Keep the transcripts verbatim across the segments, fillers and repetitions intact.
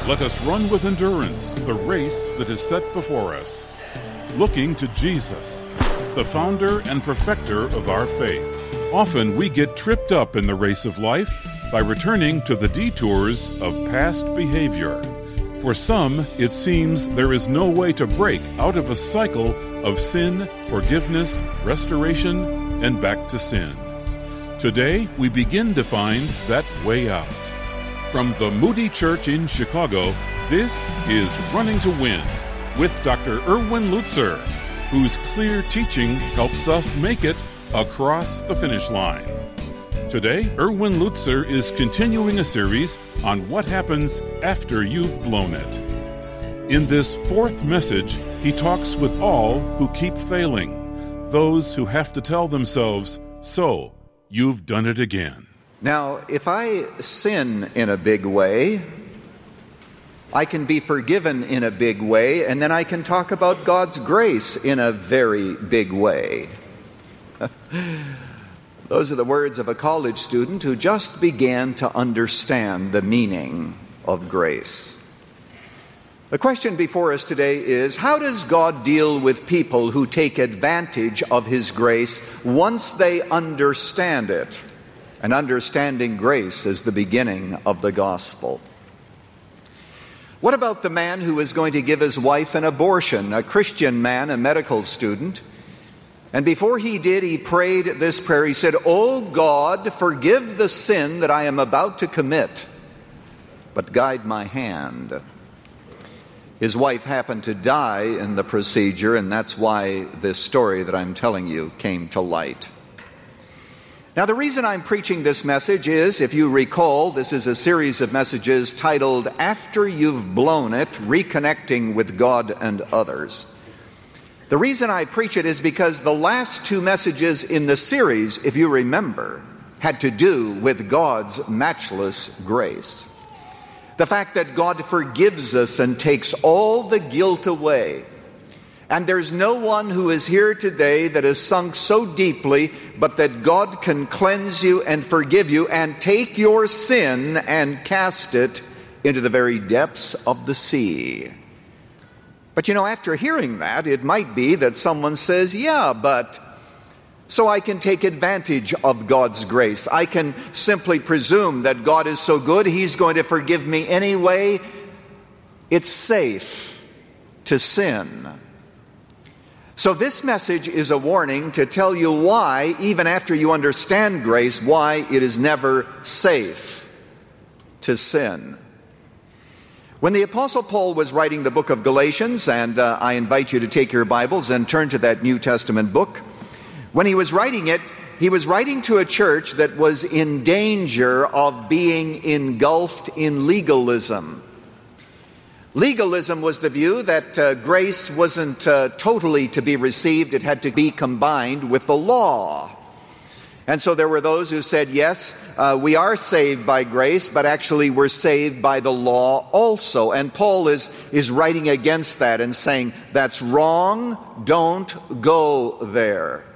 Let us run with endurance the race that is set before us, looking to Jesus, the founder and perfecter of our faith. Often we get tripped up in the race of life by returning to the detours of past behavior. For some, it seems there is no way to break out of a cycle of sin, forgiveness, restoration, and back to sin. Today, we begin to find that way out. From the Moody Church in Chicago, this is Running to Win with Doctor Erwin Lutzer, whose clear teaching helps us make it across the finish line. Today, Erwin Lutzer is continuing a series on what happens after you've blown it. In this fourth message, he talks with all who keep failing, those who have to tell themselves, "So, you've done it again." Now, if I sin in a big way, I can be forgiven in a big way, and then I can talk about God's grace in a very big way. Those are the words of a college student who just began to understand the meaning of grace. The question before us today is, how does God deal with people who take advantage of His grace once they understand it? And understanding grace is the beginning of the gospel. What about the man who is going to give his wife an abortion, a Christian man, a medical student? And before he did, he prayed this prayer. He said, "Oh God, forgive the sin that I am about to commit, but guide my hand." His wife happened to die in the procedure, and that's why this story that I'm telling you came to light. Now, the reason I'm preaching this message is, if you recall, this is a series of messages titled, After You've Blown It, Reconnecting with God and Others. The reason I preach it is because the last two messages in the series, if you remember, had to do with God's matchless grace. The fact that God forgives us and takes all the guilt away. And there's no one who is here today that has sunk so deeply, but that God can cleanse you and forgive you and take your sin and cast it into the very depths of the sea. But you know, after hearing that, it might be that someone says, yeah, but so I can take advantage of God's grace. I can simply presume that God is so good, He's going to forgive me anyway. It's safe to sin. So this message is a warning to tell you why, even after you understand grace, why it is never safe to sin. When the Apostle Paul was writing the book of Galatians, and uh, I invite you to take your Bibles and turn to that New Testament book, when he was writing it, he was writing to a church that was in danger of being engulfed in legalism. Legalism was the view that uh, grace wasn't uh, totally to be received. It had to be combined with the law. And so there were those who said, yes, uh, we are saved by grace, but actually we're saved by the law also. And Paul is, is writing against that and saying, that's wrong, don't go there.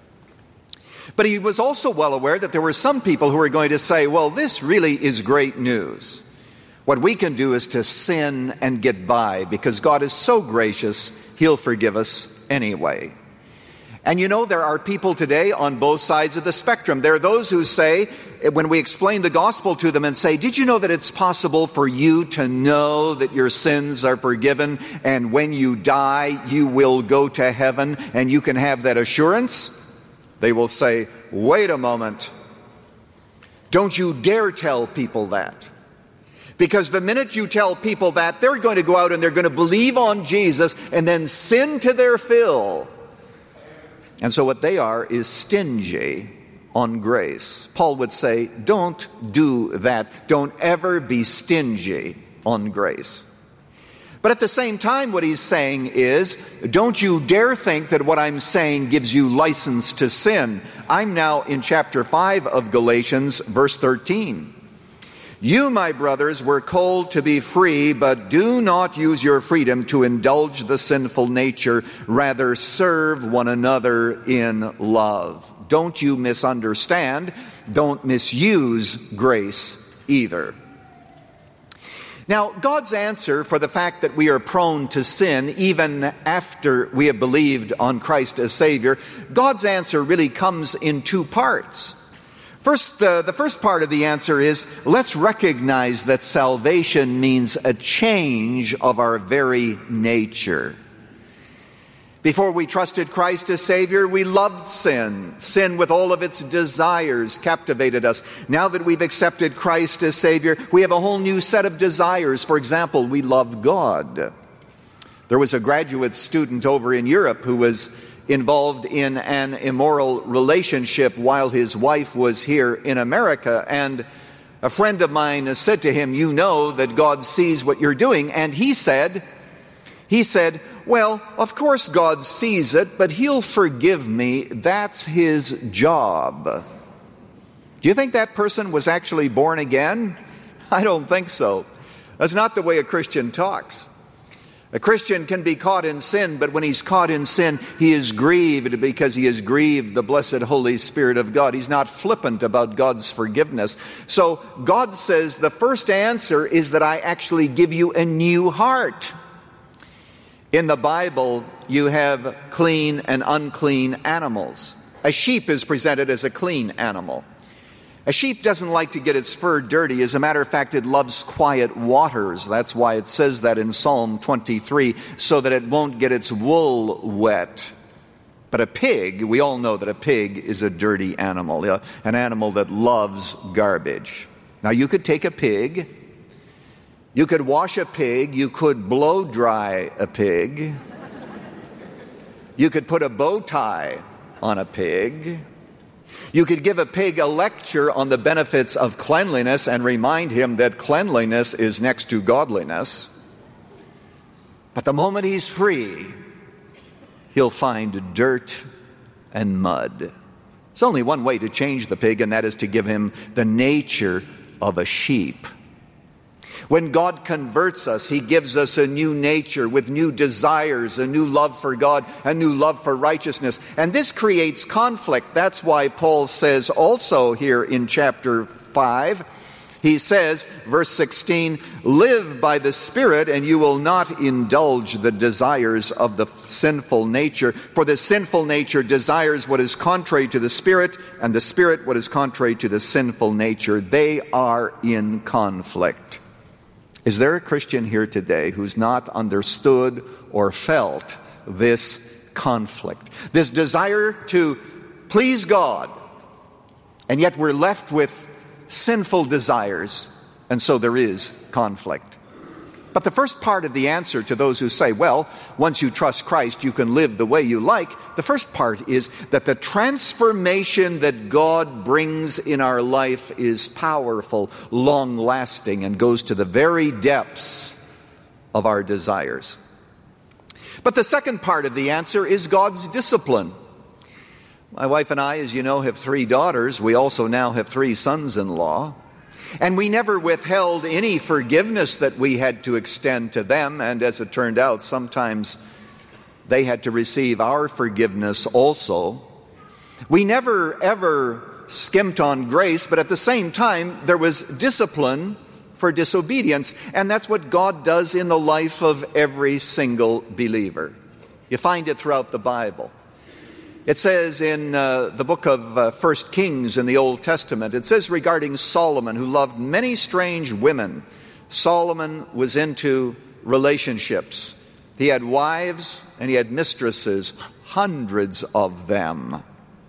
But he was also well aware that there were some people who were going to say, well, this really is great news. What we can do is to sin and get by because God is so gracious, He'll forgive us anyway. And you know, there are people today on both sides of the spectrum. There are those who say, when we explain the gospel to them and say, did you know that it's possible for you to know that your sins are forgiven and when you die you will go to heaven and you can have that assurance? They will say, wait a moment. Don't you dare tell people that. Because the minute you tell people that, they're going to go out and they're going to believe on Jesus and then sin to their fill. And so what they are is stingy on grace. Paul would say, don't do that. Don't ever be stingy on grace. But at the same time, what he's saying is, don't you dare think that what I'm saying gives you license to sin. I'm now in chapter five of Galatians, verse thirteen. You, my brothers, were called to be free, but do not use your freedom to indulge the sinful nature. Rather, serve one another in love. Don't you misunderstand. Don't misuse grace either. Now, God's answer for the fact that we are prone to sin even after we have believed on Christ as Savior, God's answer really comes in two parts. First, uh, the first part of the answer is, let's recognize that salvation means a change of our very nature. Before we trusted Christ as Savior, we loved sin. Sin with all of its desires captivated us. Now that we've accepted Christ as Savior, we have a whole new set of desires. For example, we love God. There was a graduate student over in Europe who was involved in an immoral relationship while his wife was here in America. And a friend of mine said to him, "You know that God sees what you're doing." And he said, he said, "Well, of course God sees it, but He'll forgive me. That's His job." Do you think that person was actually born again? I don't think so. That's not the way a Christian talks. A Christian can be caught in sin, but when he's caught in sin, he is grieved because he has grieved the blessed Holy Spirit of God. He's not flippant about God's forgiveness. So God says the first answer is that I actually give you a new heart. In the Bible, you have clean and unclean animals. A sheep is presented as a clean animal. A sheep doesn't like to get its fur dirty. As a matter of fact, it loves quiet waters. That's why it says that in Psalm twenty-three, so that it won't get its wool wet. But a pig, we all know that a pig is a dirty animal, an animal that loves garbage. Now, you could take a pig, you could wash a pig, you could blow dry a pig, you could put a bow tie on a pig, you could give a pig a lecture on the benefits of cleanliness and remind him that cleanliness is next to godliness. But the moment he's free, he'll find dirt and mud. There's only one way to change the pig, and that is to give him the nature of a sheep. When God converts us, He gives us a new nature with new desires, a new love for God, a new love for righteousness. And this creates conflict. That's why Paul says also here in chapter five, he says, verse sixteen, "Live by the Spirit, and you will not indulge the desires of the sinful nature. For the sinful nature desires what is contrary to the Spirit, and the Spirit what is contrary to the sinful nature. They are in conflict." Is there a Christian here today who's not understood or felt this conflict? This desire to please God, and yet we're left with sinful desires, and so there is conflict. But the first part of the answer to those who say, well, once you trust Christ, you can live the way you like, the first part is that the transformation that God brings in our life is powerful, long-lasting, and goes to the very depths of our desires. But the second part of the answer is God's discipline. My wife and I, as you know, have three daughters. We also now have three sons-in-law. And we never withheld any forgiveness that we had to extend to them. And as it turned out, sometimes they had to receive our forgiveness also. We never, ever skimped on grace, but at the same time, there was discipline for disobedience. And that's what God does in the life of every single believer. You find it throughout the Bible. It says in uh, the book of uh, First Kings in the Old Testament, it says regarding Solomon, who loved many strange women. Solomon was into relationships. He had wives and he had mistresses, hundreds of them.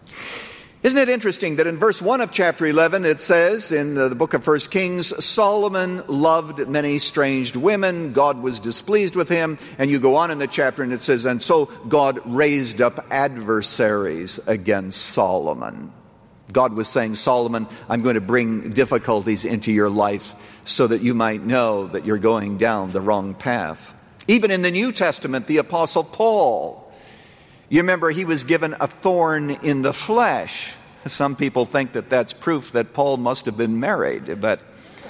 Isn't it interesting that in verse one of chapter eleven it says in the book of First Kings, Solomon loved many strange women, God was displeased with him, and you go on in the chapter and it says, and so God raised up adversaries against Solomon. God was saying, Solomon, I'm going to bring difficulties into your life so that you might know that you're going down the wrong path. Even in the New Testament, the Apostle Paul, you remember he was given a thorn in the flesh. Some people think that that's proof that Paul must have been married, but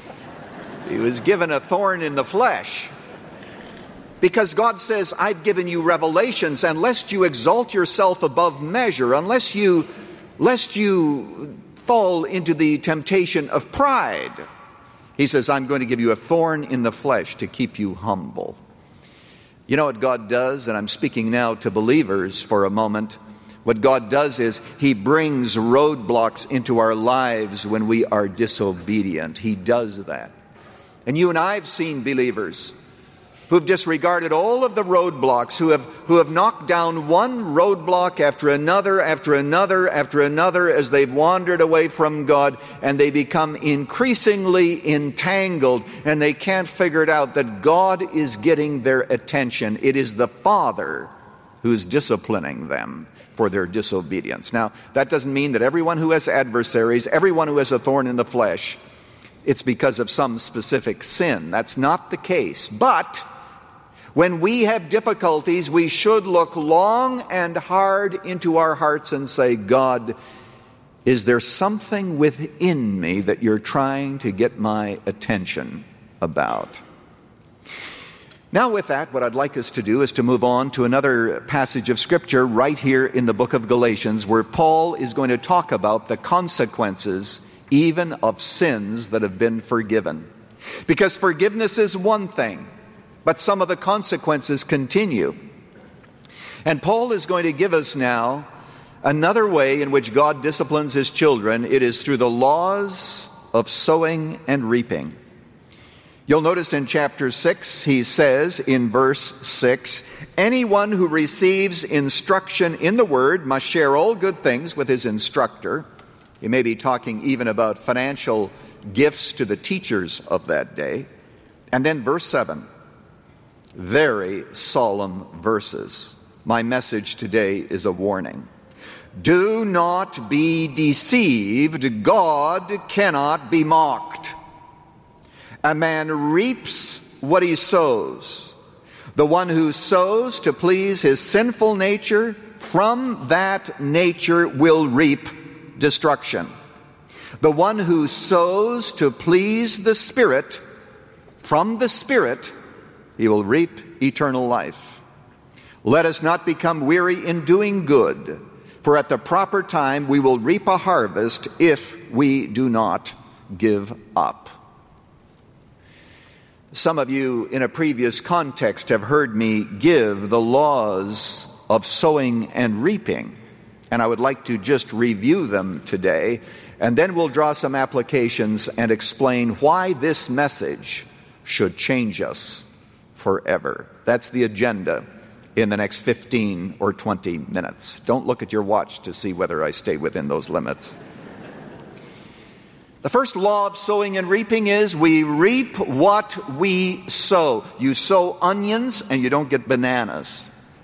he was given a thorn in the flesh. Because God says, I've given you revelations, and lest you exalt yourself above measure, unless you, lest you fall into the temptation of pride. He says, I'm going to give you a thorn in the flesh to keep you humble. You know what God does? And I'm speaking now to believers for a moment. What God does is He brings roadblocks into our lives when we are disobedient. He does that. And you and I have seen believers who've disregarded all of the roadblocks, who have who have knocked down one roadblock after another, after another, after another, as they've wandered away from God, and they become increasingly entangled, and they can't figure it out that God is getting their attention. It is the Father who's disciplining them for their disobedience. Now, that doesn't mean that everyone who has adversaries, everyone who has a thorn in the flesh, it's because of some specific sin. That's not the case. But when we have difficulties, we should look long and hard into our hearts and say, God, is there something within me that you're trying to get my attention about? Now with that, what I'd like us to do is to move on to another passage of Scripture right here in the book of Galatians, where Paul is going to talk about the consequences even of sins that have been forgiven. Because forgiveness is one thing, but some of the consequences continue. And Paul is going to give us now another way in which God disciplines His children. It is through the laws of sowing and reaping. You'll notice in chapter six, he says in verse six, anyone who receives instruction in the Word must share all good things with his instructor. He may be talking even about financial gifts to the teachers of that day. And then verse seven, very solemn verses. My message today is a warning. Do not be deceived. God cannot be mocked. A man reaps what he sows. The one who sows to please his sinful nature, from that nature will reap destruction. The one who sows to please the Spirit, from the Spirit, he will reap eternal life. Let us not become weary in doing good, for at the proper time we will reap a harvest if we do not give up. Some of you in a previous context have heard me give the laws of sowing and reaping, and I would like to just review them today, and then we'll draw some applications and explain why this message should change us forever. That's the agenda in the next fifteen or twenty minutes. Don't look at your watch to see whether I stay within those limits. The first law of sowing and reaping is we reap what we sow. You sow onions and you don't get bananas.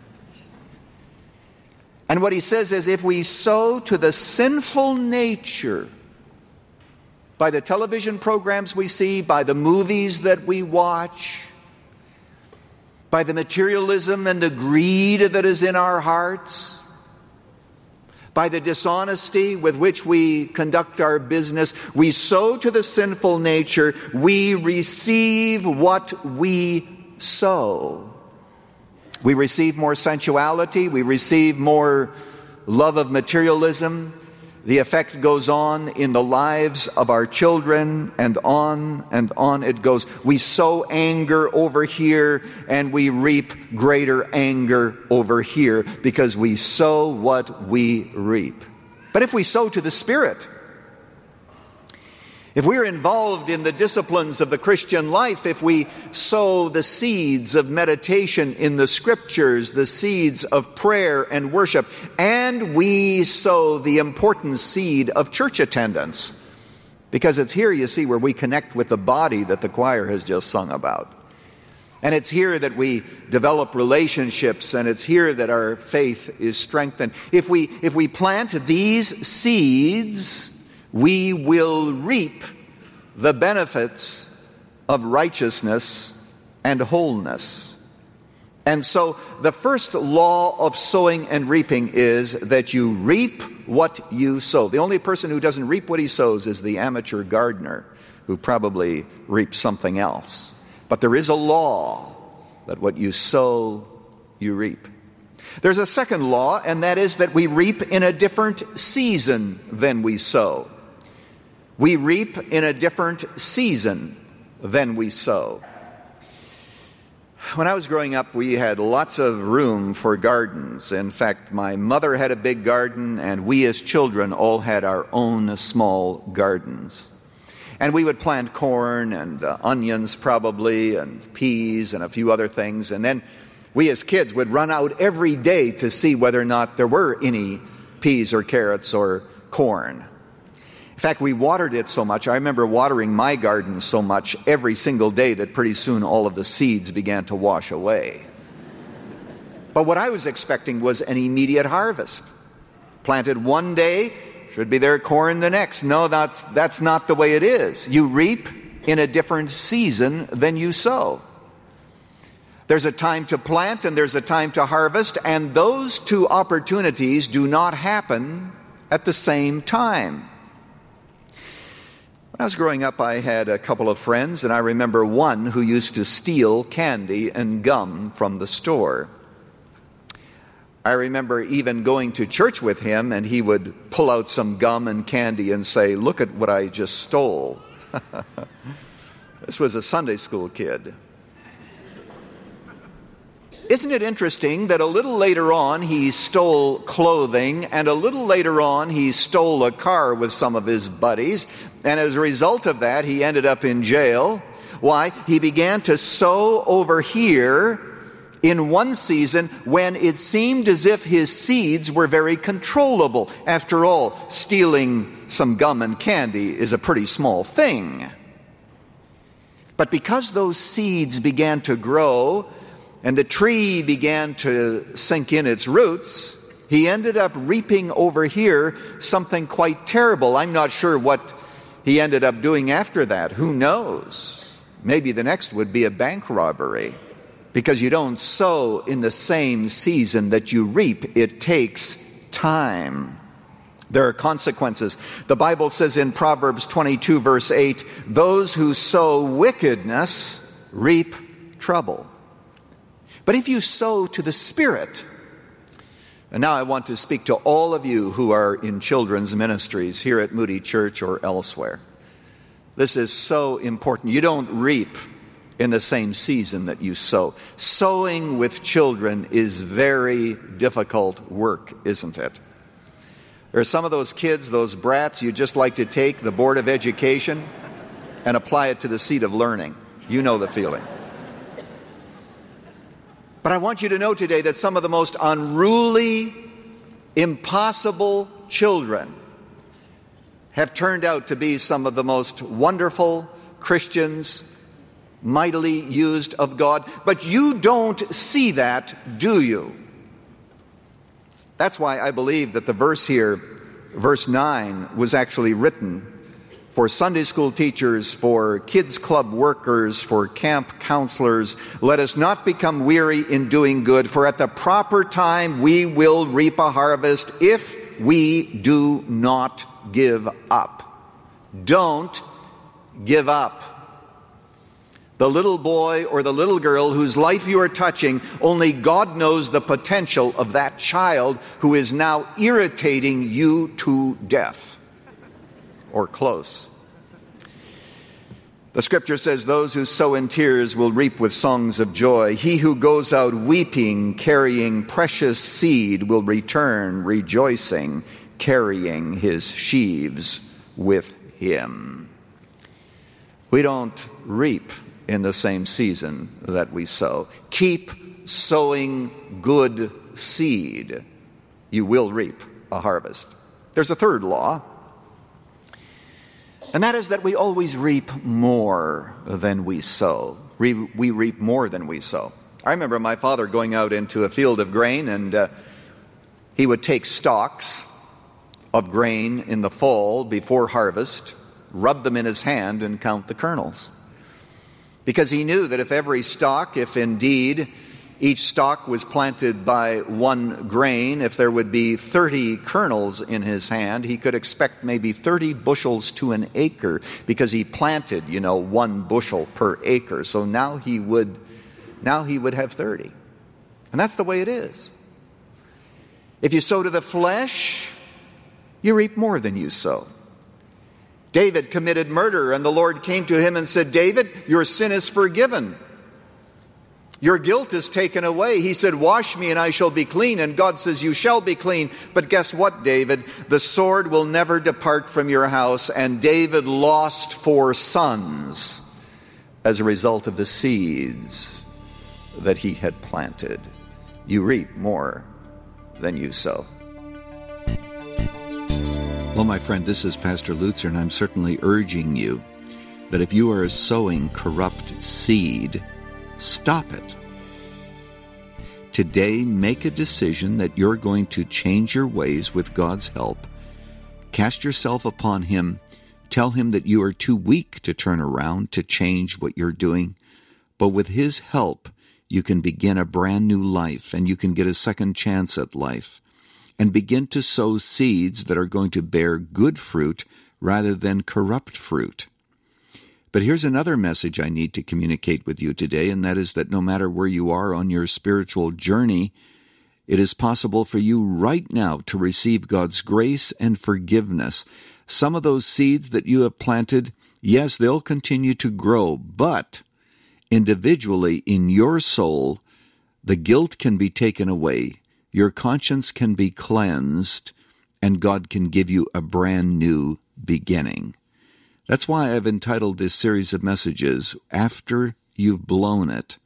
And what he says is if we sow to the sinful nature, by the television programs we see, by the movies that we watch, by the materialism and the greed that is in our hearts, by the dishonesty with which we conduct our business, we sow to the sinful nature, we receive what we sow. We receive more sensuality, we receive more love of materialism. The effect goes on in the lives of our children, and on and on it goes. We sow anger over here, and we reap greater anger over here, because we sow what we reap. But if we sow to the Spirit, if we're involved in the disciplines of the Christian life, if we sow the seeds of meditation in the Scriptures, the seeds of prayer and worship, and we sow the important seed of church attendance, because it's here, you see, where we connect with the body that the choir has just sung about. And it's here that we develop relationships, and it's here that our faith is strengthened. If we, if we plant these seeds, we will reap the benefits of righteousness and wholeness. And so the first law of sowing and reaping is that you reap what you sow. The only person who doesn't reap what he sows is the amateur gardener, who probably reaps something else. But there is a law that what you sow, you reap. There's a second law, and that is that we reap in a different season than we sow. We reap in a different season than we sow. When I was growing up, we had lots of room for gardens. In fact, my mother had a big garden, and we as children all had our own small gardens. And we would plant corn and uh, onions probably, and peas and a few other things. And then we as kids would run out every day to see whether or not there were any peas or carrots or corn. In fact, we watered it so much. I remember watering my garden so much every single day that pretty soon all of the seeds began to wash away. But what I was expecting was an immediate harvest. Planted one day, should be there corn the next. No, that's, that's not the way it is. You reap in a different season than you sow. There's a time to plant and there's a time to harvest, and those two opportunities do not happen at the same time. When I was growing up, I had a couple of friends, and I remember one who used to steal candy and gum from the store. I remember even going to church with him, and he would pull out some gum and candy and say, "Look at what I just stole." This was a Sunday school kid. Isn't it interesting that a little later on he stole clothing, and a little later on he stole a car with some of his buddies, and as a result of that he ended up in jail? Why? He began to sow over here in one season when it seemed as if his seeds were very controllable. After all, stealing some gum and candy is a pretty small thing. But because those seeds began to grow, and the tree began to sink in its roots, he ended up reaping over here something quite terrible. I'm not sure what he ended up doing after that. Who knows? Maybe the next would be a bank robbery, because you don't sow in the same season that you reap. It takes time. There are consequences. The Bible says in Proverbs twenty-two, verse eight, "Those who sow wickedness reap trouble." But if you sow to the Spirit, and now I want to speak to all of you who are in children's ministries here at Moody Church or elsewhere. This is so important. You don't reap in the same season that you sow. Sowing with children is very difficult work, isn't it? There are some of those kids, those brats, you just like to take the Board of Education and apply it to the seat of learning. You know the feeling. But I want you to know today that some of the most unruly, impossible children have turned out to be some of the most wonderful Christians, mightily used of God. But you don't see that, do you? That's why I believe that the verse here, verse nine, was actually written for Sunday school teachers, for kids club workers, for camp counselors. Let us not become weary in doing good, for at the proper time we will reap a harvest if we do not give up. Don't give up. The little boy or the little girl whose life you are touching, only God knows the potential of that child who is now irritating you to death. Or close. The scripture says, "Those who sow in tears will reap with songs of joy. He who goes out weeping, carrying precious seed, will return rejoicing, carrying his sheaves with him." We don't reap in the same season that we sow. Keep sowing good seed. You will reap a harvest. There's a third law, and that is that we always reap more than we sow. We, we reap more than we sow. I remember my father going out into a field of grain, and uh, he would take stalks of grain in the fall before harvest, rub them in his hand, and count the kernels. Because he knew that if every stalk, if indeed each stalk was planted by one grain, if there would be thirty kernels in his hand, he could expect maybe thirty bushels to an acre, because he planted, you know, one bushel per acre. So now he would, now he would have thirty. And that's the way it is. If you sow to the flesh, you reap more than you sow. David committed murder, and the Lord came to him and said, David, your sin is forgiven. Your guilt is taken away. He said, wash me and I shall be clean. And God says, you shall be clean. But guess what, David? The sword will never depart from your house. And David lost four sons as a result of the seeds that he had planted. You reap more than you sow. Well, my friend, this is Pastor Lutzer, and I'm certainly urging you that if you are sowing corrupt seed, stop it. Today, make a decision that you're going to change your ways with God's help. Cast yourself upon Him. Tell Him that you are too weak to turn around, to change what you're doing. But with His help, you can begin a brand new life, and you can get a second chance at life, and begin to sow seeds that are going to bear good fruit rather than corrupt fruit. But here's another message I need to communicate with you today, and that is that no matter where you are on your spiritual journey, it is possible for you right now to receive God's grace and forgiveness. Some of those seeds that you have planted, yes, they'll continue to grow, but individually in your soul, the guilt can be taken away, your conscience can be cleansed, and God can give you a brand new beginning. That's why I've entitled this series of messages, After You've Blown It.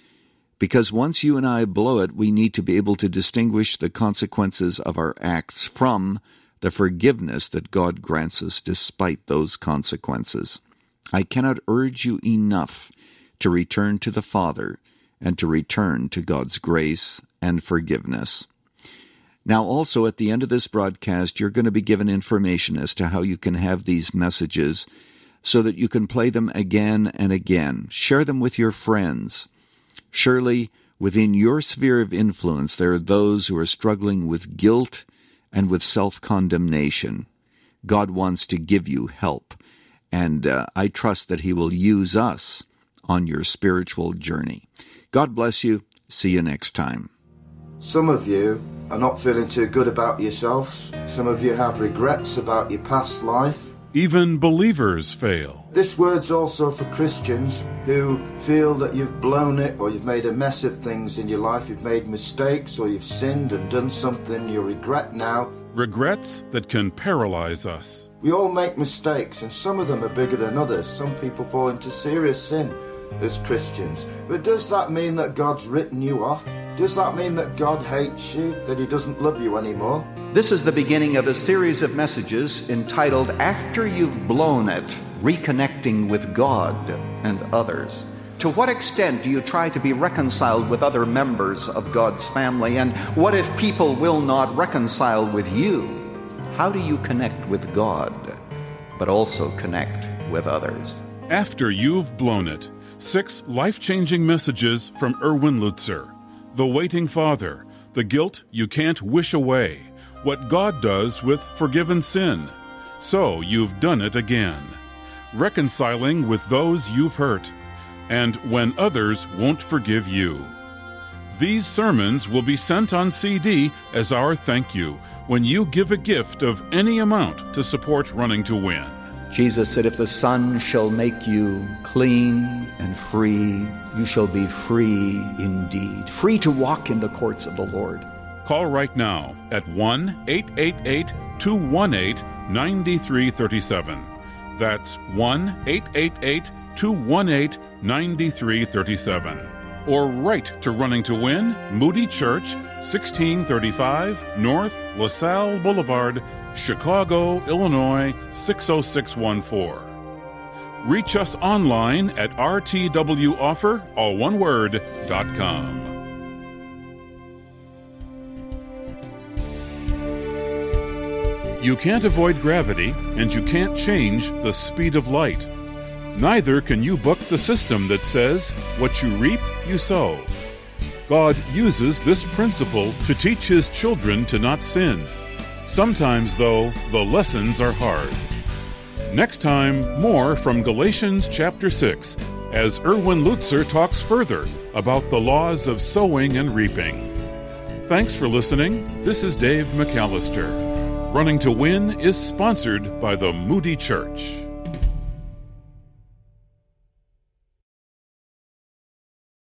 Because once you and I blow it, we need to be able to distinguish the consequences of our acts from the forgiveness that God grants us despite those consequences. I cannot urge you enough to return to the Father and to return to God's grace and forgiveness. Now, also, at the end of this broadcast, you're going to be given information as to how you can have these messages so that you can play them again and again. Share them with your friends. Surely, within your sphere of influence, there are those who are struggling with guilt and with self-condemnation. God wants to give you help, and uh, I trust that He will use us on your spiritual journey. God bless you. See you next time. Some of you are not feeling too good about yourselves. Some of you have regrets about your past life. Even believers fail. This word's also for Christians who feel that you've blown it, or you've made a mess of things in your life. You've made mistakes, or you've sinned and done something you regret now. Regrets that can paralyze us. We all make mistakes, and some of them are bigger than others. Some people fall into serious sin as Christians. But does that mean that God's written you off? Does that mean that God hates you, that He doesn't love you anymore? This is the beginning of a series of messages entitled, After You've Blown It, Reconnecting with God and Others. To what extent do you try to be reconciled with other members of God's family? And what if people will not reconcile with you? How do you connect with God, but also connect with others? After You've Blown It, six life-changing messages from Erwin Lutzer. The Waiting Father, the guilt you can't wish away, what God does with forgiven sin. So you've done it again. Reconciling with those you've hurt, and when others won't forgive you. These sermons will be sent on C D as our thank you when you give a gift of any amount to support Running to Win. Jesus said, if the Son shall make you clean and free, you shall be free indeed, free to walk in the courts of the Lord. Call right now at one eight eight eight, two one eight, nine three three seven. That's one eight eight eight, two one eight, nine three three seven. Or write to Running to Win, Moody Church, sixteen thirty-five North LaSalle Boulevard, Chicago, Illinois, six oh six one four. Reach us online at r t w offer, all one word, dot com. You can't avoid gravity, and you can't change the speed of light. Neither can you buck the system that says, what you reap, you sow. God uses this principle to teach His children to not sin. Sometimes, though, the lessons are hard. Next time, more from Galatians chapter six, as Erwin Lutzer talks further about the laws of sowing and reaping. Thanks for listening. This is Dave McAllister. Running to Win is sponsored by the Moody Church.